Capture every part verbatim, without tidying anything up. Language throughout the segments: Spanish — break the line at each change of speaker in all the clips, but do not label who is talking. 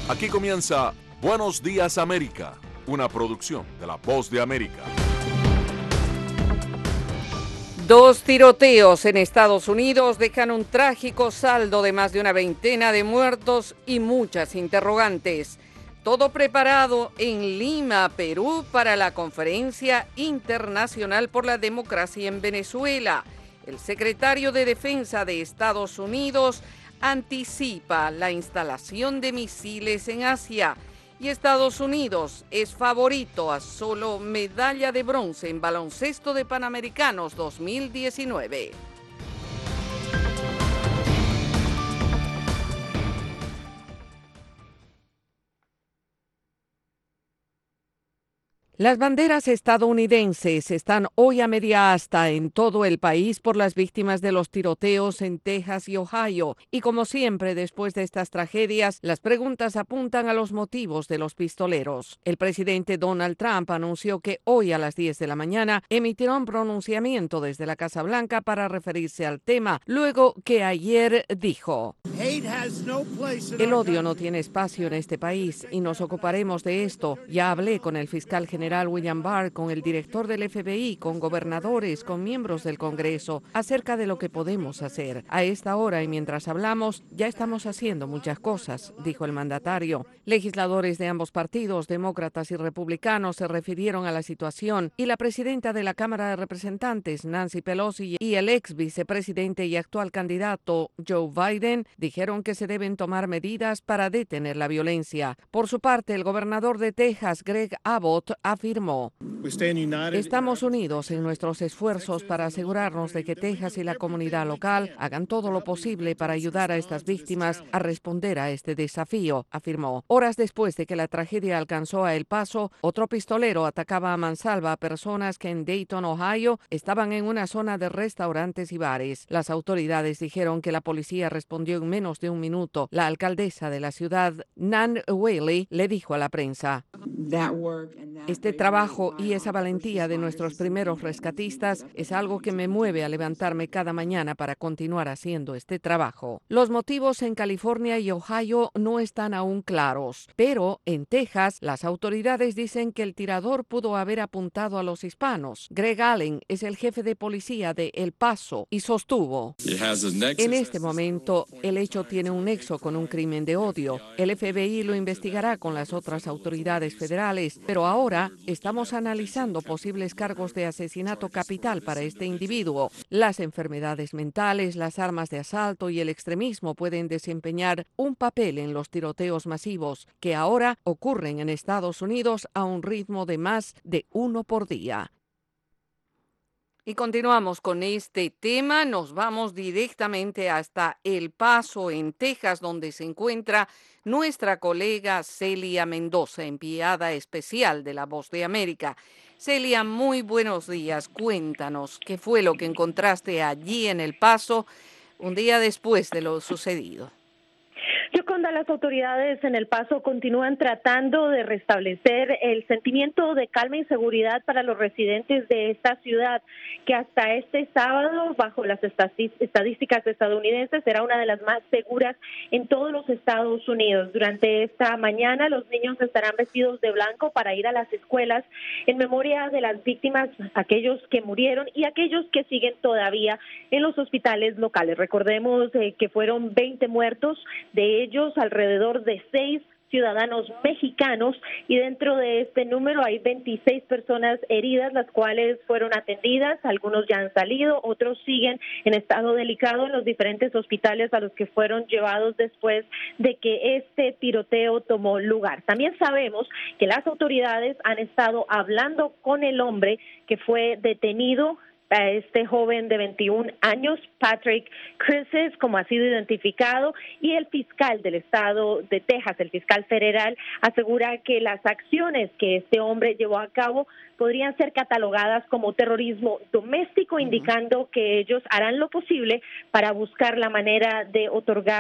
Aquí comienza Buenos Días América, una producción de La Voz de América.
Dos tiroteos en Estados Unidos dejan un trágico saldo de más de una veintena de muertos y muchas interrogantes. Todo preparado en Lima, Perú, para la Conferencia Internacional por la Democracia en Venezuela. El secretario de Defensa de Estados Unidos anticipa la instalación de misiles en Asia. Y Estados Unidos es favorito a solo medalla de bronce en baloncesto de Panamericanos dos mil diecinueve. Las banderas estadounidenses están hoy a media asta en todo el país por las víctimas de los tiroteos en Texas y Ohio. Y como siempre, después de estas tragedias, las preguntas apuntan a los motivos de los pistoleros. El presidente Donald Trump anunció que hoy a las diez de la mañana emitirá un pronunciamiento desde la Casa Blanca para referirse al tema, luego que ayer dijo: el odio no tiene espacio en este país y nos ocuparemos de esto. Ya hablé con el fiscal general William Barr, con el director del F B I, con gobernadores, con miembros del Congreso, acerca de lo que podemos hacer. A esta hora y mientras hablamos, ya estamos haciendo muchas cosas, dijo el mandatario. Legisladores de ambos partidos, demócratas y republicanos, se refirieron a la situación y la presidenta de la Cámara de Representantes, Nancy Pelosi, y el ex vicepresidente y actual candidato, Joe Biden, dijeron que se deben tomar medidas para detener la violencia. Por su parte, el gobernador de Texas, Greg Abbott, afirmó: estamos unidos en nuestros esfuerzos para asegurarnos de que Texas y la comunidad local hagan todo lo posible para ayudar a estas víctimas a responder a este desafío, afirmó. Horas después de que la tragedia alcanzó a El Paso, otro pistolero atacaba a mansalva a personas que en Dayton, Ohio, estaban en una zona de restaurantes y bares. Las autoridades dijeron que la policía respondió en menos de un minuto. La alcaldesa de la ciudad, Nan Whaley, le dijo a la prensa: este trabajo y esa valentía de nuestros primeros rescatistas es algo que me mueve a levantarme cada mañana para continuar haciendo este trabajo. Los motivos en California y Ohio no están aún claros, pero en Texas las autoridades dicen que el tirador pudo haber apuntado a los hispanos. Greg Allen es el jefe de policía de El Paso y sostuvo: en este momento el hecho tiene un nexo con un crimen de odio. El F B I lo investigará con las otras autoridades federales, pero ahora estamos analizando posibles cargos de asesinato capital para este individuo. Las enfermedades mentales, las armas de asalto y el extremismo pueden desempeñar un papel en los tiroteos masivos que ahora ocurren en Estados Unidos a un ritmo de más de uno por día. Y continuamos con este tema. Nos vamos directamente hasta El Paso, en Texas, donde se encuentra nuestra colega Celia Mendoza, enviada especial de La Voz de América. Celia, muy buenos días. Cuéntanos, ¿qué fue lo que encontraste allí en El Paso un día después de lo sucedido?
Yoconda, las autoridades en El Paso continúan tratando de restablecer el sentimiento de calma y seguridad para los residentes de esta ciudad, que hasta este sábado, bajo las estadísticas estadounidenses, era una de las más seguras en todos los Estados Unidos. Durante esta mañana, los niños estarán vestidos de blanco para ir a las escuelas en memoria de las víctimas, aquellos que murieron y aquellos que siguen todavía en los hospitales locales. Recordemos eh, que fueron veinte muertos, de ellos alrededor de seis ciudadanos mexicanos, y dentro de este número hay veintiséis personas heridas, las cuales fueron atendidas. Algunos ya han salido, otros siguen en estado delicado en los diferentes hospitales a los que fueron llevados después de que este tiroteo tomó lugar. También sabemos que las autoridades han estado hablando con el hombre que fue detenido, a este joven de veintiún años, Patrick Crisis, como ha sido identificado, y el fiscal del estado de Texas, el fiscal federal, asegura que las acciones que este hombre llevó a cabo podrían ser catalogadas como terrorismo doméstico, indicando que ellos harán lo posible para buscar la manera de otorgar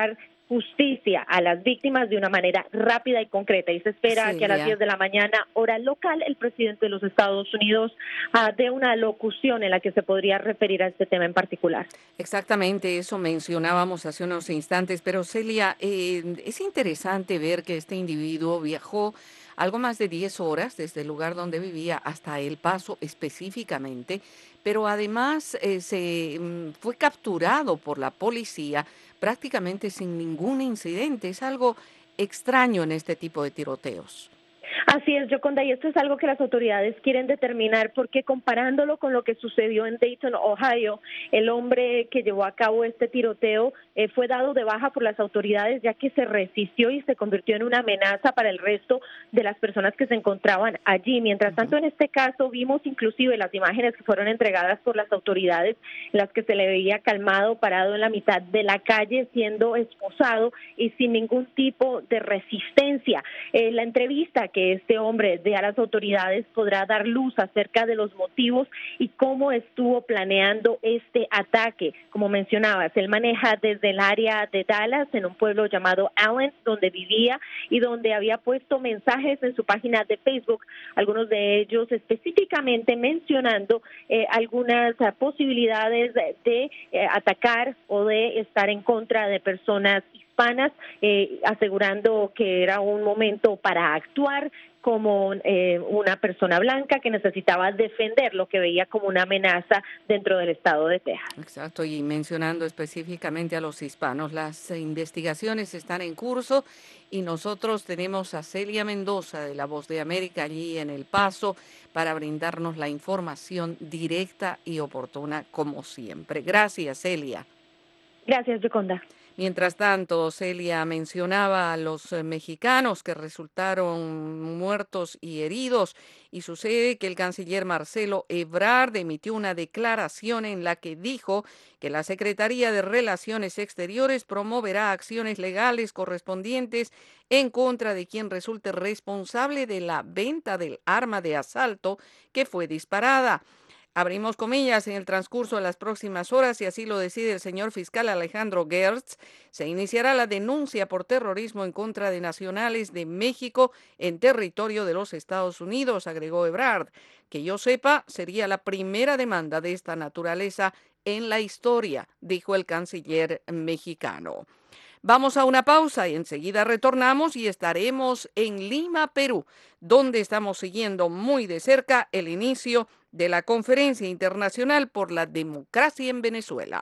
justicia a las víctimas de una manera rápida y concreta. Y se espera
Sí,
que a las
ya.
diez de la mañana, hora local, el presidente de los Estados Unidos uh, dé una locución en la que se podría referir a este tema en particular.
Exactamente, eso mencionábamos hace unos instantes, pero Celia, eh, es interesante ver que este individuo viajó algo más de diez horas desde el lugar donde vivía hasta El Paso específicamente, pero además eh, se mm, fue capturado por la policía prácticamente sin ningún incidente. Es algo extraño en este tipo de tiroteos.
Así es, Yoconda, y esto es algo que las autoridades quieren determinar porque comparándolo con lo que sucedió en Dayton, Ohio, el hombre que llevó a cabo este tiroteo eh, fue dado de baja por las autoridades ya que se resistió y se convirtió en una amenaza para el resto de las personas que se encontraban allí. Mientras tanto, en este caso vimos inclusive las imágenes que fueron entregadas por las autoridades en las que se le veía calmado, parado en la mitad de la calle, siendo esposado y sin ningún tipo de resistencia. Eh, la entrevista que este hombre dé a las autoridades podrá dar luz acerca de los motivos y cómo estuvo planeando este ataque. Como mencionabas, él maneja desde el área de Dallas, en un pueblo llamado Allen, donde vivía y donde había puesto mensajes en su página de Facebook, algunos de ellos específicamente mencionando eh, algunas uh, posibilidades de, de eh, atacar o de estar en contra de personas hispanas, eh, asegurando que era un momento para actuar como eh, una persona blanca que necesitaba defender lo que veía como una amenaza dentro del estado de Texas.
Exacto, y mencionando específicamente a los hispanos, las investigaciones están en curso y nosotros tenemos a Celia Mendoza de La Voz de América allí en El Paso para brindarnos la información directa y oportuna como siempre. Gracias, Celia.
Gracias, Yoconda.
Mientras tanto, Celia mencionaba a los eh, mexicanos que resultaron muertos y heridos y sucede que el canciller Marcelo Ebrard emitió una declaración en la que dijo que la Secretaría de Relaciones Exteriores promoverá acciones legales correspondientes en contra de quien resulte responsable de la venta del arma de asalto que fue disparada. Abrimos comillas, en el transcurso de las próximas horas, y así lo decide el señor fiscal Alejandro Gertz, se iniciará la denuncia por terrorismo en contra de nacionales de México en territorio de los Estados Unidos, agregó Ebrard. Que yo sepa, sería la primera demanda de esta naturaleza en la historia, dijo el canciller mexicano. Vamos a una pausa y enseguida retornamos y estaremos en Lima, Perú, donde estamos siguiendo muy de cerca el inicio de la Conferencia Internacional por la Democracia en Venezuela.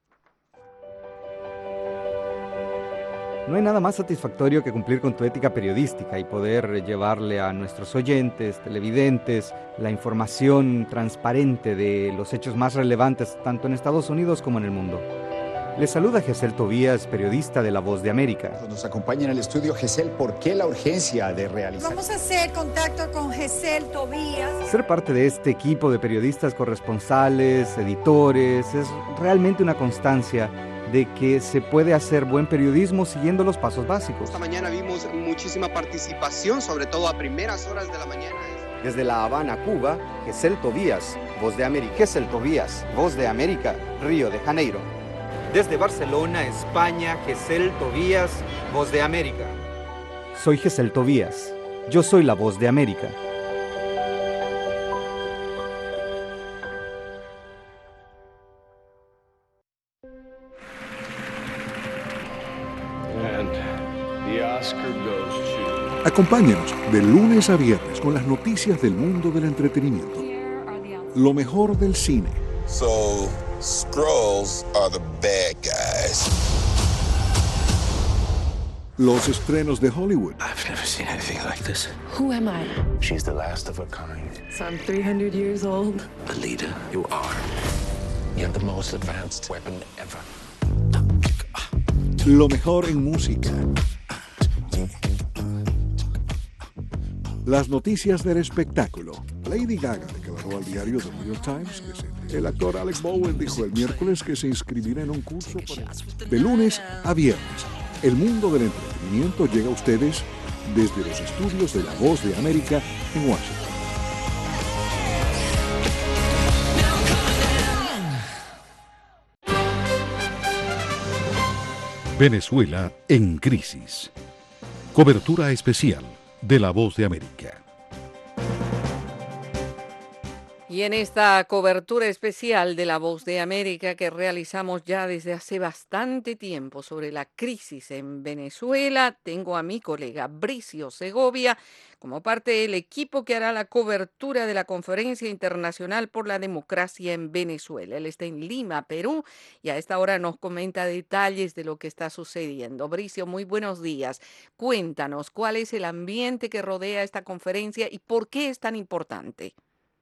No hay nada más satisfactorio que cumplir con tu ética periodística y poder llevarle a nuestros oyentes, televidentes, la información transparente de los hechos más relevantes tanto en Estados Unidos como en el mundo. Les saluda Gesel Tobías, periodista de La Voz de América.
Nos acompaña en el estudio Gesel. ¿Por qué la urgencia de realizar?
Vamos a hacer contacto con Gesel Tobías.
Ser parte de este equipo de periodistas corresponsales, editores, es realmente una constancia de que se puede hacer buen periodismo siguiendo los pasos básicos.
Esta mañana vimos muchísima participación, sobre todo a primeras horas de la mañana.
Desde La Habana, Cuba, Gesel Tobías, Voz de América. Gesel Tobías, Voz de América, Río de Janeiro.
Desde Barcelona, España, Gesel Tobías, Voz de América.
Soy Gesel Tobías. Yo soy la Voz de América.
And the Oscar goes to...
Acompáñenos de lunes a viernes con las noticias del mundo del entretenimiento. Lo mejor del cine.
So, Skrulls are the bad guys.
Los estrenos de Hollywood.
I've never seen anything like this.
Who am I?
She's the last of her kind.
So I'm three hundred years old.
The leader you are. You have the most advanced weapon ever.
Lo mejor en música. Las noticias del espectáculo. Lady Gaga declaró al diario The New York Times que se... el actor Alec Bowen dijo el miércoles que se inscribirá en un curso para... de lunes a viernes. El mundo del entretenimiento llega a ustedes desde los estudios de La Voz de América en Washington. Venezuela en crisis. Cobertura especial de La Voz de América.
Y en esta cobertura especial de La Voz de América que realizamos ya desde hace bastante tiempo sobre la crisis en Venezuela, tengo a mi colega Bricio Segovia como parte del equipo que hará la cobertura de la Conferencia Internacional por la Democracia en Venezuela. Él está en Lima, Perú, y a esta hora nos comenta detalles de lo que está sucediendo. Bricio, muy buenos días. Cuéntanos, ¿cuál es el ambiente que rodea esta conferencia y por qué es tan importante?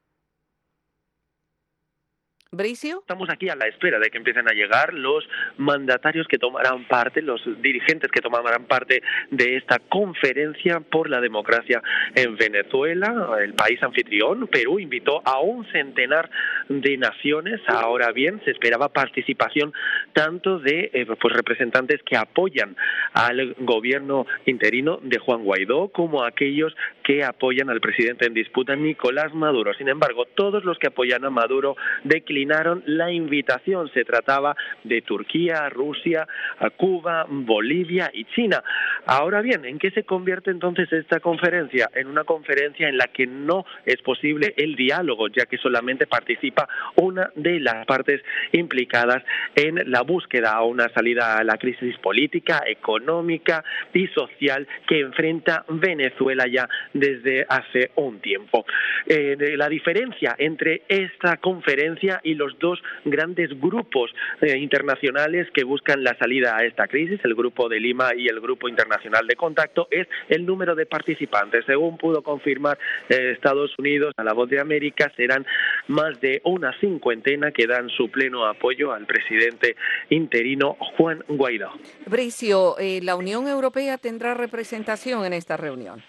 Bricio.
Estamos aquí a la espera de que empiecen a llegar los mandatarios que tomarán parte, los dirigentes que tomarán parte de esta conferencia por la democracia en Venezuela. El país anfitrión, Perú, invitó a un centenar de naciones. Ahora bien, se esperaba participación tanto de eh, pues representantes que apoyan al gobierno interino de Juan Guaidó como aquellos que apoyan al presidente en disputa, Nicolás Maduro. Sin embargo, todos los que apoyan a Maduro declinaron la invitación. Se trataba de Turquía, Rusia, Cuba, Bolivia y China. Ahora bien, ¿en qué se convierte entonces esta conferencia? En una conferencia en la que no es posible el diálogo, ya que solamente participa una de las partes implicadas en la búsqueda a una salida a la crisis política, económica y social que enfrenta Venezuela ya desde hace un tiempo. Eh, la diferencia entre esta conferencia y los dos grandes grupos eh, internacionales que buscan la salida a esta crisis, el Grupo de Lima y el Grupo Internacional de Contacto, es el número de participantes. Según pudo confirmar eh, Estados Unidos a La Voz de América, serán más de una cincuentena que dan su pleno apoyo al presidente interino Juan Guaidó.
Bricio, eh, ¿la Unión Europea tendrá representación en esta reunión?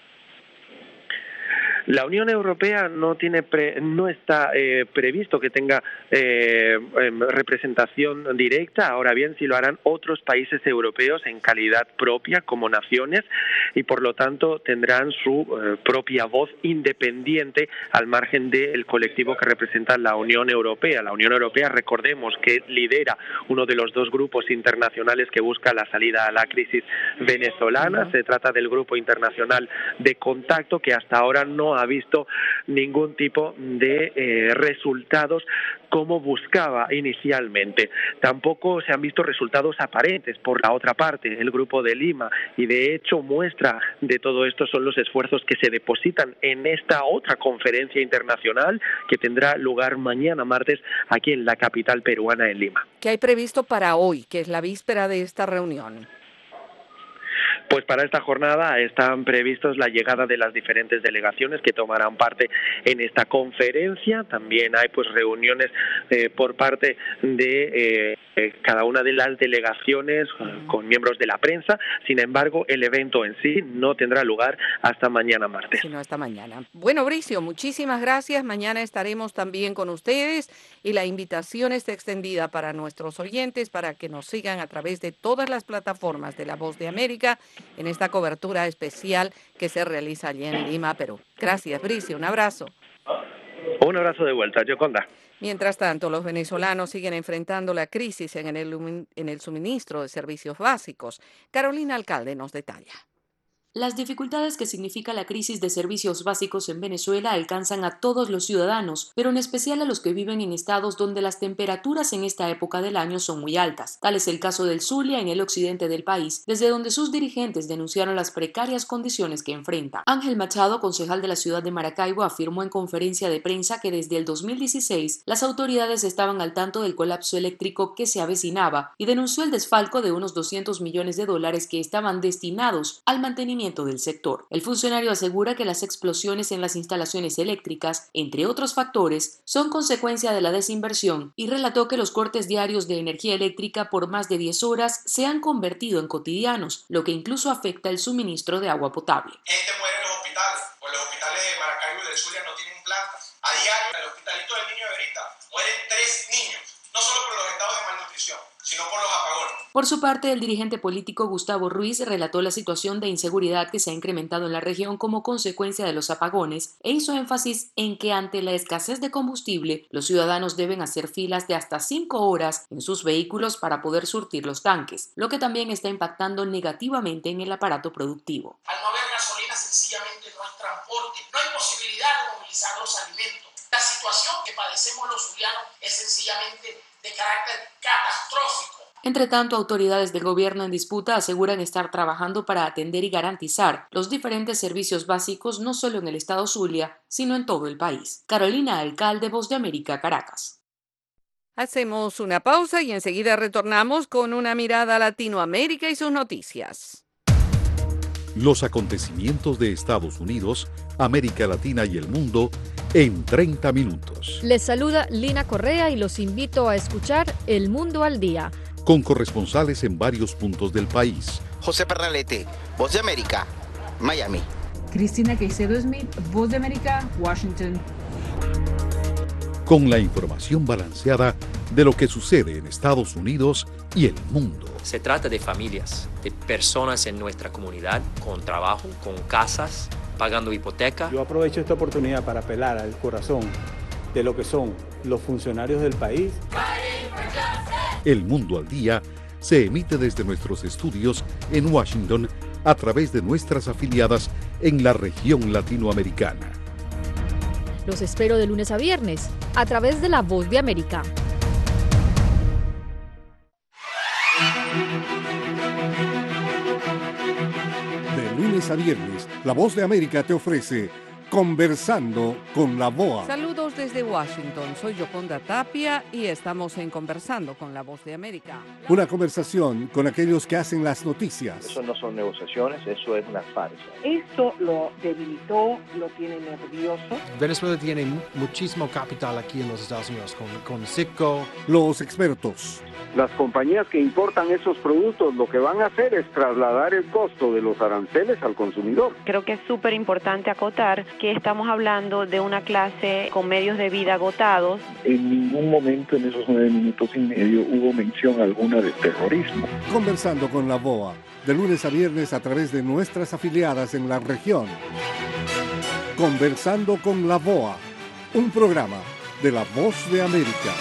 La Unión Europea no tiene pre, no está eh, previsto que tenga eh, representación directa. Ahora bien, sí lo harán otros países europeos en calidad propia como naciones y por lo tanto tendrán su eh, propia voz independiente al margen del colectivo que representa la Unión Europea. La Unión Europea, recordemos que lidera uno de los dos grupos internacionales que busca la salida a la crisis venezolana. Se trata del Grupo Internacional de Contacto, que hasta ahora no ha visto ningún tipo de eh, resultados como buscaba inicialmente. Tampoco se han visto resultados aparentes por la otra parte, el Grupo de Lima, y de hecho muestra de todo esto son los esfuerzos que se depositan en esta otra conferencia internacional que tendrá lugar mañana martes aquí en la capital peruana, en Lima.
¿Qué hay previsto para hoy, que es la víspera de esta reunión?
Pues para esta jornada están previstos la llegada de las diferentes delegaciones que tomarán parte en esta conferencia. También hay pues reuniones eh, por parte de eh, cada una de las delegaciones eh, con miembros de la prensa. Sin embargo, el evento en sí no tendrá lugar hasta mañana martes.
Sino hasta mañana. Bueno, Bricio, muchísimas gracias. Mañana estaremos también con ustedes y la invitación está extendida para nuestros oyentes para que nos sigan a través de todas las plataformas de La Voz de América en esta cobertura especial que se realiza allí en Lima, Perú. Gracias, Bricio. Un abrazo.
Un abrazo de vuelta, Yoconda.
Mientras tanto, los venezolanos siguen enfrentando la crisis en el, en el suministro de servicios básicos. Carolina Alcalde nos detalla.
Las dificultades que significa la crisis de servicios básicos en Venezuela alcanzan a todos los ciudadanos, pero en especial a los que viven en estados donde las temperaturas en esta época del año son muy altas. Tal es el caso del Zulia, en el occidente del país, desde donde sus dirigentes denunciaron las precarias condiciones que enfrenta. Ángel Machado, concejal de la ciudad de Maracaibo, afirmó en conferencia de prensa que desde el dos mil dieciséis las autoridades estaban al tanto del colapso eléctrico que se avecinaba y denunció el desfalco de unos doscientos millones de dólares que estaban destinados al mantenimiento del sector. El funcionario asegura que las explosiones en las instalaciones eléctricas, entre otros factores, son consecuencia de la desinversión y relató que los cortes diarios de energía eléctrica por más de diez horas se han convertido en cotidianos, lo que incluso afecta el suministro de agua potable.
Gente muere en los hospitales, pues los hospitales de Maracaibo y del Zulia no tienen plantas. A diario, en el hospitalito del Niño de Verita, mueren tres niños, no solo por los estados de malnutrición, sino por los apagones.
Por su parte, el dirigente político Gustavo Ruiz relató la situación de inseguridad que se ha incrementado en la región como consecuencia de los apagones e hizo énfasis en que ante la escasez de combustible, los ciudadanos deben hacer filas de hasta cinco horas en sus vehículos para poder surtir los tanques, lo que también está impactando negativamente en el aparato productivo.
Al no haber gasolina, sencillamente no hay transporte, no hay posibilidad de movilizar los alimentos. La situación que padecemos los zulianos es sencillamente de carácter catastrófico.
Entre tanto, autoridades del gobierno en disputa aseguran estar trabajando para atender y garantizar los diferentes servicios básicos no solo en el estado Zulia, sino en todo el país. Carolina Alcalde, Voz de América, Caracas.
Hacemos una pausa y enseguida retornamos con una mirada a Latinoamérica y sus noticias.
Los acontecimientos de Estados Unidos, América Latina y el mundo en treinta minutos.
Les saluda Lina Correa y los invito a escuchar El Mundo al Día.
Con corresponsales en varios puntos del país.
José Pernalete, Voz de América, Miami.
Cristina Caicedo Smith, Voz de América, Washington.
Con la información balanceada de lo que sucede en Estados Unidos y el mundo.
Se trata de familias, de personas en nuestra comunidad, con trabajo, con casas, pagando hipoteca.
Yo aprovecho esta oportunidad para apelar al corazón de lo que son los funcionarios del país.
El Mundo al Día se emite desde nuestros estudios en Washington a través de nuestras afiliadas en la región latinoamericana.
Los espero de lunes a viernes a través de La Voz de América.
De lunes a viernes, La Voz de América te ofrece Conversando con la V O A.
Saludos desde Washington, soy Yoconda Tapia y estamos en Conversando con la Voz de América.
Una conversación con aquellos que hacen las noticias.
Eso no son negociaciones, eso es una farsa.
Esto lo debilitó, lo tiene nervioso.
Venezuela tiene muchísimo capital aquí en los Estados Unidos, con, con Citgo.
Los expertos.
Las compañías que importan esos productos lo que van a hacer es trasladar el costo de los aranceles al consumidor.
Creo que es súper importante acotar que estamos hablando de una clase con medios de vida agotados.
En ningún momento en esos nueve minutos y medio hubo mención alguna de terrorismo.
Conversando con la V O A, de lunes a viernes a través de nuestras afiliadas en la región. Conversando con la V O A, un programa de La Voz de América.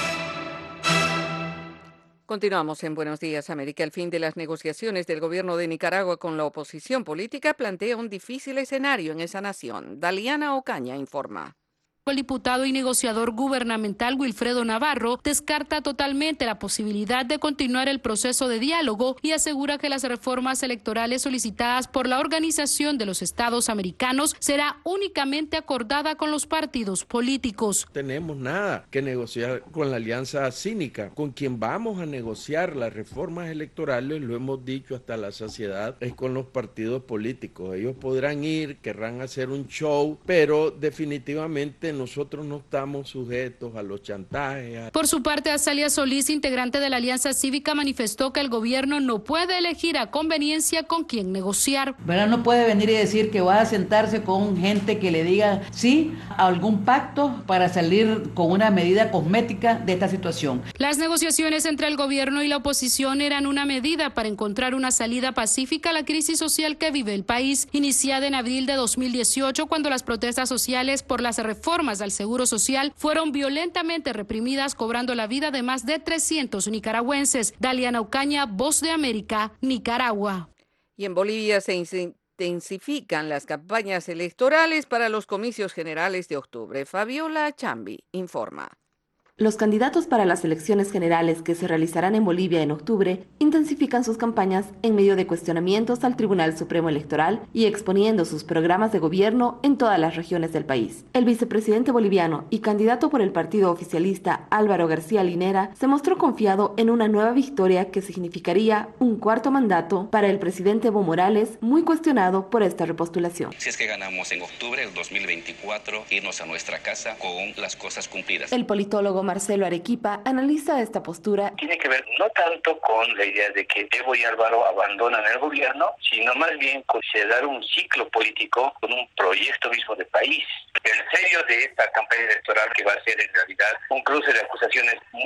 Continuamos en Buenos Días, América. El fin de las negociaciones del gobierno de Nicaragua con la oposición política plantea un difícil escenario en esa nación. Daliana Ocaña informa.
El diputado y negociador gubernamental Wilfredo Navarro descarta totalmente la posibilidad de continuar el proceso de diálogo y asegura que las reformas electorales solicitadas por la Organización de los Estados Americanos será únicamente acordada con los partidos políticos.
No tenemos nada que negociar con la alianza cínica. Con quien vamos a negociar las reformas electorales, lo hemos dicho hasta la saciedad, es con los partidos políticos. Ellos podrán ir, querrán hacer un show, pero definitivamente nosotros no estamos sujetos a los chantajes.
Por su parte, Azalia Solís, integrante de la Alianza Cívica, manifestó que el gobierno no puede elegir a conveniencia con quién negociar.
Pero no puede venir y decir que va a sentarse con gente que le diga sí a algún pacto para salir con una medida cosmética de esta situación.
Las negociaciones entre el gobierno y la oposición eran una medida para encontrar una salida pacífica a la crisis social que vive el país, iniciada en abril de dos mil dieciocho, cuando las protestas sociales por las reformas al Seguro Social fueron violentamente reprimidas, cobrando la vida de más de trescientos nicaragüenses. Daliana Ocaña, Voz de América, Nicaragua.
Y en Bolivia se intensifican las campañas electorales para los comicios generales de octubre. Fabiola Chambi informa.
Los candidatos para las elecciones generales que se realizarán en Bolivia en octubre intensifican sus campañas en medio de cuestionamientos al Tribunal Supremo Electoral y exponiendo sus programas de gobierno en todas las regiones del país. El vicepresidente boliviano y candidato por el partido oficialista Álvaro García Linera se mostró confiado en una nueva victoria que significaría un cuarto mandato para el presidente Evo Morales, muy cuestionado por esta repostulación.
Si es que ganamos en octubre del dos mil veinticuatro, irnos a nuestra casa con las cosas cumplidas.
El politólogo Marcelo Arequipa analiza esta postura.
Tiene que ver no tanto con la idea de que Evo y Álvaro abandonan el gobierno, sino más bien con cerrar un ciclo político con un proyecto mismo de país. El serio de esta campaña electoral que va a ser en realidad un cruce de acusaciones muy fuertes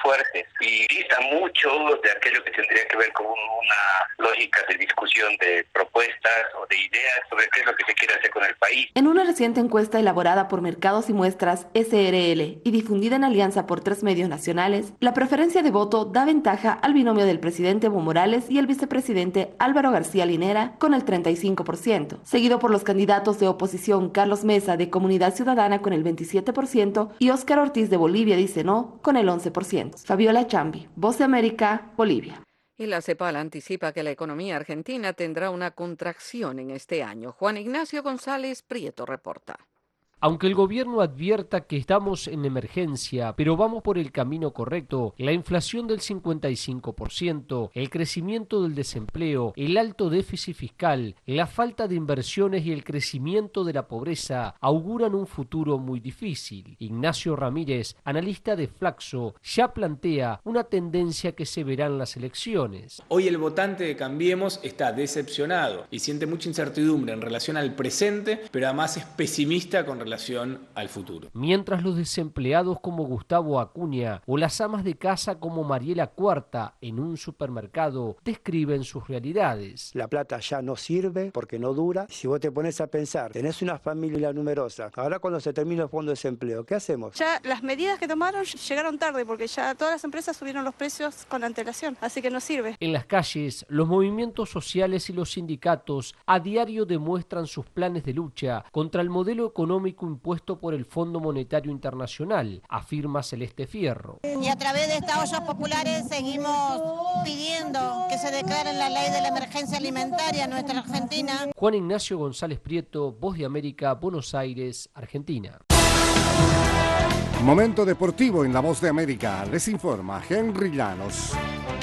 fuertes y dista mucho de aquello que tendría que ver con una lógica de discusión de propuestas o de ideas sobre qué es lo que se quiere hacer con el país.
En una reciente encuesta elaborada por Mercados y Muestras S R L y difundida en alianza por tres medios nacionales, la preferencia de voto da ventaja al binomio del presidente Evo Morales y el vicepresidente Álvaro García Linera con el treinta y cinco por ciento, seguido por los candidatos de oposición Carlos Mesa de Comunidad Ciudadana con el veintisiete por ciento y Óscar Ortiz de Bolivia dice no con el once por ciento. Fabiola Chambi, Voz de América, Bolivia.
Y la CEPAL anticipa que la economía argentina tendrá una contracción en este año. Juan Ignacio González Prieto reporta.
Aunque el gobierno advierta que estamos en emergencia, pero vamos por el camino correcto, la inflación del cincuenta y cinco por ciento, el crecimiento del desempleo, el alto déficit fiscal, la falta de inversiones y el crecimiento de la pobreza auguran un futuro muy difícil. Ignacio Ramírez, analista de Flaxo, ya plantea una tendencia que se verá en las elecciones.
Hoy el votante de Cambiemos está decepcionado y siente mucha incertidumbre en relación al presente, pero además es pesimista con relación relación al futuro.
Mientras los desempleados como Gustavo Acuña o las amas de casa como Mariela Cuarta en un supermercado describen sus realidades.
La plata ya no sirve porque no dura. Si vos te pones a pensar, tenés una familia numerosa, ahora cuando se termina el fondo de desempleo, ¿qué hacemos?
Ya las medidas que tomaron llegaron tarde porque ya todas las empresas subieron los precios con antelación, así que no sirve.
En las calles, los movimientos sociales y los sindicatos a diario demuestran sus planes de lucha contra el modelo económico impuesto por el Fondo Monetario Internacional, afirma Celeste Fierro.
Y a través de estas ollas populares seguimos pidiendo que se declare la ley de la emergencia alimentaria en nuestra Argentina.
Juan Ignacio González Prieto, Voz de América, Buenos Aires, Argentina.
Momento deportivo en La Voz de América. Les informa Henry Llanos.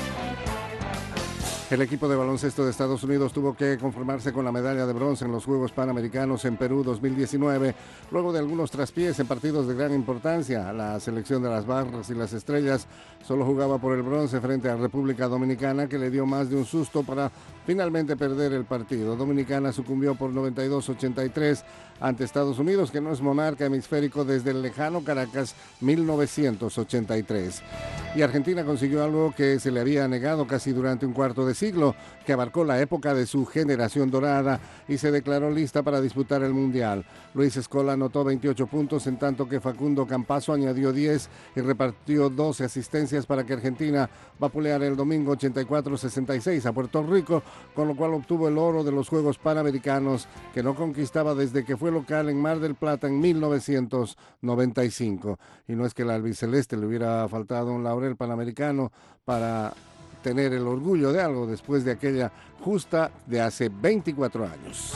El equipo de baloncesto de Estados Unidos tuvo que conformarse con la medalla de bronce en los Juegos Panamericanos en Perú dos mil diecinueve, luego de algunos traspiés en partidos de gran importancia. La selección de las Barras y las Estrellas solo jugaba por el bronce frente a República Dominicana, que le dio más de un susto para finalmente perder el partido. Dominicana sucumbió por noventa y dos a ochenta y tres ante Estados Unidos, que no es monarca hemisférico desde el lejano Caracas mil novecientos ochenta y tres. Y Argentina consiguió algo que se le había negado casi durante un cuarto de siglo, que abarcó la época de su generación dorada y se declaró lista para disputar el Mundial. Luis Scola anotó veintiocho puntos, en tanto que Facundo Campazzo añadió diez y repartió doce asistencias para que Argentina vapuleara el domingo ochenta y cuatro a sesenta y seis a Puerto Rico, con lo cual obtuvo el oro de los Juegos Panamericanos, que no conquistaba desde que fue local en Mar del Plata en mil novecientos noventa y cinco. Y no es que al albiceleste le hubiera faltado un laurel panamericano para tener el orgullo de algo después de aquella justa de hace veinticuatro años.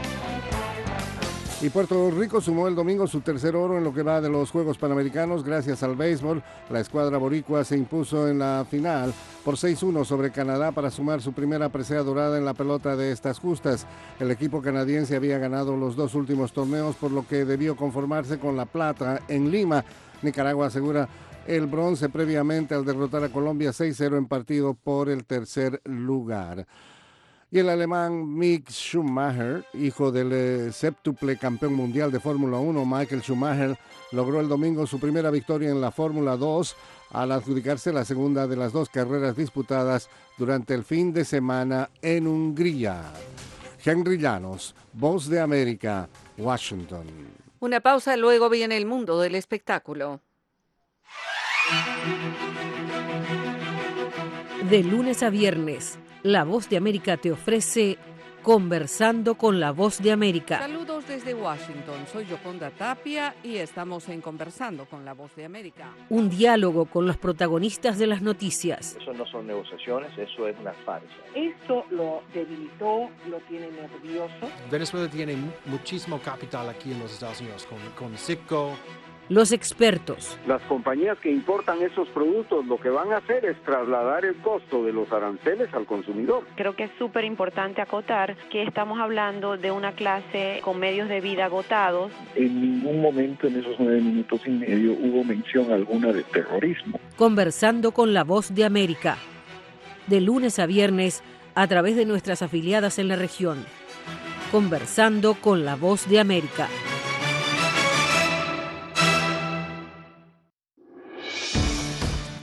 Y Puerto Rico sumó el domingo su tercer oro en lo que va de los Juegos Panamericanos gracias al béisbol. La escuadra boricua se impuso en la final por seis uno sobre Canadá para sumar su primera presea dorada en la pelota de estas justas. El equipo canadiense había ganado los dos últimos torneos, por lo que debió conformarse con la plata en Lima. Nicaragua asegura el bronce previamente al derrotar a Colombia seis cero en partido por el tercer lugar. Y el alemán Mick Schumacher, hijo del eh, séptuple campeón mundial de Fórmula uno, Michael Schumacher, logró el domingo su primera victoria en la Fórmula dos al adjudicarse la segunda de las dos carreras disputadas durante el fin de semana en Hungría. Henry Llanos, Voz de América, Washington.
Una pausa, luego viene el mundo del espectáculo.
De lunes a viernes, La Voz de América te ofrece Conversando con La Voz de América.
Saludos desde Washington, soy Yoconda Tapia y estamos en Conversando con La Voz de América.
Un diálogo con los protagonistas de las noticias.
Eso no son negociaciones, eso es una farsa.
Esto lo debilitó, lo tiene nervioso.
Venezuela tiene muchísimo capital aquí en los Estados Unidos, con, con Citgo.
Los expertos.
Las compañías que importan esos productos lo que van a hacer es trasladar el costo de los aranceles al consumidor.
Creo que es súper importante acotar que estamos hablando de una clase con medios de vida agotados.
En ningún momento en esos nueve minutos y medio hubo mención alguna de terrorismo.
Conversando con La Voz de América. De lunes a viernes a través de nuestras afiliadas en la región. Conversando con La Voz de América.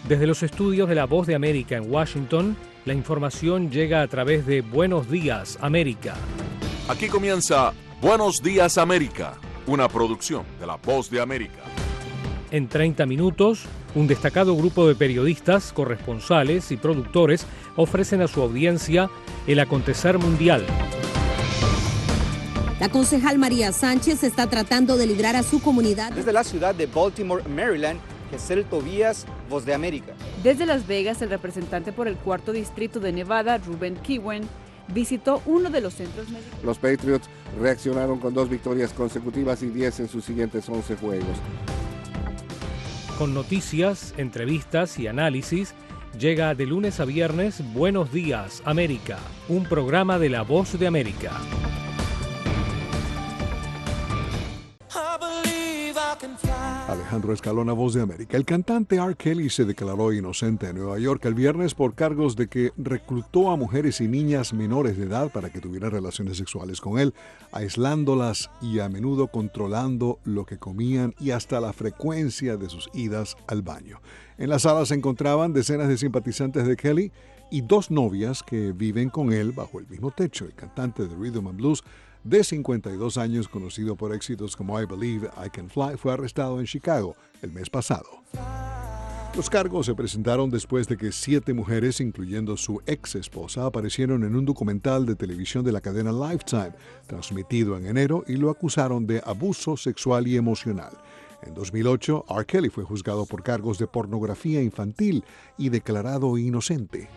Desde los estudios de La Voz de América en Washington, la información llega a través de Buenos Días, América.
Aquí comienza Buenos Días, América, una producción de La Voz de América.
En treinta minutos, un destacado grupo de periodistas, corresponsales y productores ofrecen a su audiencia el acontecer mundial.
La concejal María Sánchez está tratando de librar a su comunidad.
Desde la ciudad de Baltimore, Maryland, Gesel Tobías, Voz de América.
Desde Las Vegas, el representante por el cuarto distrito de Nevada, Ruben Kiwen, visitó uno de los centros médicos.
Los Patriots reaccionaron con dos victorias consecutivas y diez en sus siguientes once juegos.
Con noticias, entrevistas y análisis, llega de lunes a viernes Buenos Días, América, un programa de La Voz de América.
Alejandro Escalona, Voz de América. El cantante R. Kelly se declaró inocente en Nueva York el viernes por cargos de que reclutó a mujeres y niñas menores de edad para que tuvieran relaciones sexuales con él, aislándolas y a menudo controlando lo que comían y hasta la frecuencia de sus idas al baño. En la sala se encontraban decenas de simpatizantes de Kelly y dos novias que viven con él bajo el mismo techo. El cantante de Rhythm and Blues de cincuenta y dos años, conocido por éxitos como I Believe I Can Fly, fue arrestado en Chicago el mes pasado. Los cargos se presentaron después de que siete mujeres, incluyendo su ex esposa, aparecieron en un documental de televisión de la cadena Lifetime, transmitido en enero, y lo acusaron de abuso sexual y emocional. En dos mil ocho, R. Kelly fue juzgado por cargos de pornografía infantil y declarado inocente.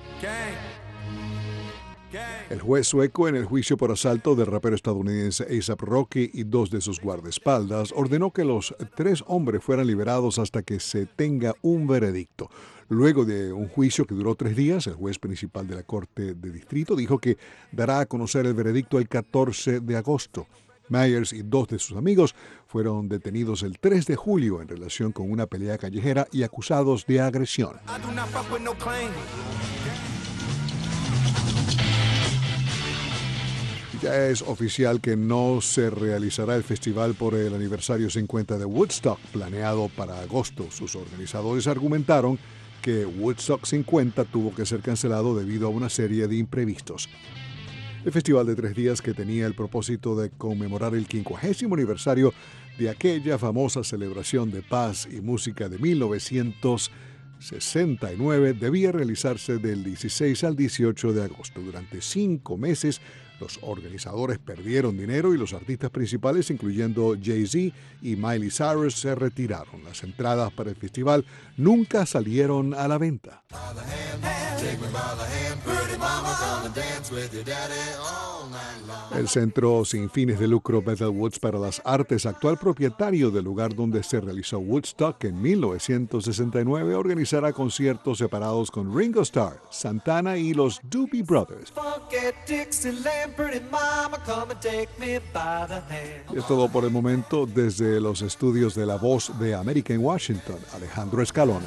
El juez sueco, en el juicio por asalto del rapero estadounidense A$ap Rocky y dos de sus guardaespaldas, ordenó que los tres hombres fueran liberados hasta que se tenga un veredicto. Luego de un juicio que duró tres días, el juez principal de la Corte de Distrito dijo que dará a conocer el veredicto el catorce de agosto. Myers y dos de sus amigos fueron detenidos el tres de julio en relación con una pelea callejera y acusados de agresión. Ya es oficial que no se realizará el festival por el aniversario cincuenta de Woodstock, planeado para agosto. Sus organizadores argumentaron que Woodstock cincuenta tuvo que ser cancelado debido a una serie de imprevistos. El festival de tres días, que tenía el propósito de conmemorar el quincuagésimo aniversario de aquella famosa celebración de paz y música de mil novecientos sesenta y nueve, debía realizarse del dieciséis al dieciocho de agosto. Durante cinco meses, los organizadores perdieron dinero y los artistas principales, incluyendo Jay-Z y Miley Cyrus, se retiraron. Las entradas para el festival nunca salieron a la venta. El Centro Sin Fines de Lucro Bethel Woods para las Artes, actual propietario del lugar donde se realizó Woodstock en mil novecientos sesenta y nueve, organizará conciertos separados con Ringo Starr, Santana y los Doobie Brothers. Y es todo por el momento desde los estudios de La Voz de América en Washington. Alejandro Escalona.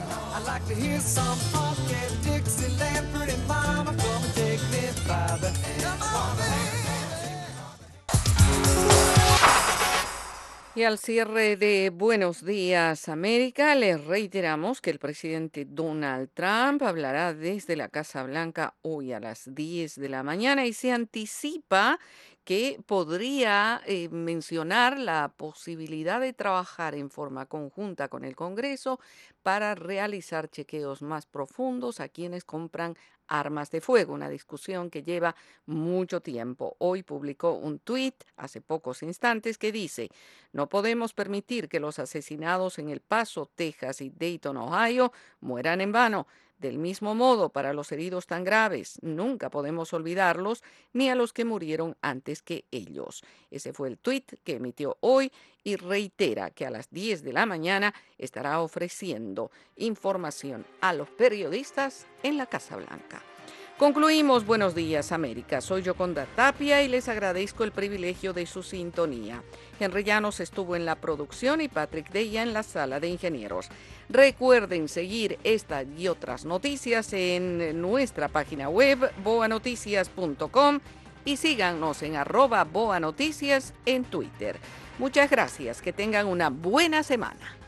Y al cierre de Buenos Días América, les reiteramos que el presidente Donald Trump hablará desde la Casa Blanca hoy a las diez de la mañana y se anticipa que podría eh, mencionar la posibilidad de trabajar en forma conjunta con el Congreso para realizar chequeos más profundos a quienes compran armas de fuego, una discusión que lleva mucho tiempo. Hoy publicó un tuit hace pocos instantes que dice: no podemos permitir que los asesinados en El Paso, Texas y Dayton, Ohio, mueran en vano. Del mismo modo, para los heridos tan graves, nunca podemos olvidarlos, ni a los que murieron antes que ellos. Ese fue el tuit que emitió hoy y reitera que a las diez de la mañana estará ofreciendo información a los periodistas en la Casa Blanca. Concluimos Buenos Días América. Soy Yoconda Tapia y les agradezco el privilegio de su sintonía. Henry Llanos estuvo en la producción y Patrick Deya en la sala de ingenieros. Recuerden seguir esta y otras noticias en nuestra página web boa noticias punto com y síganos en arroba boanoticias en Twitter. Muchas gracias, que tengan una buena semana.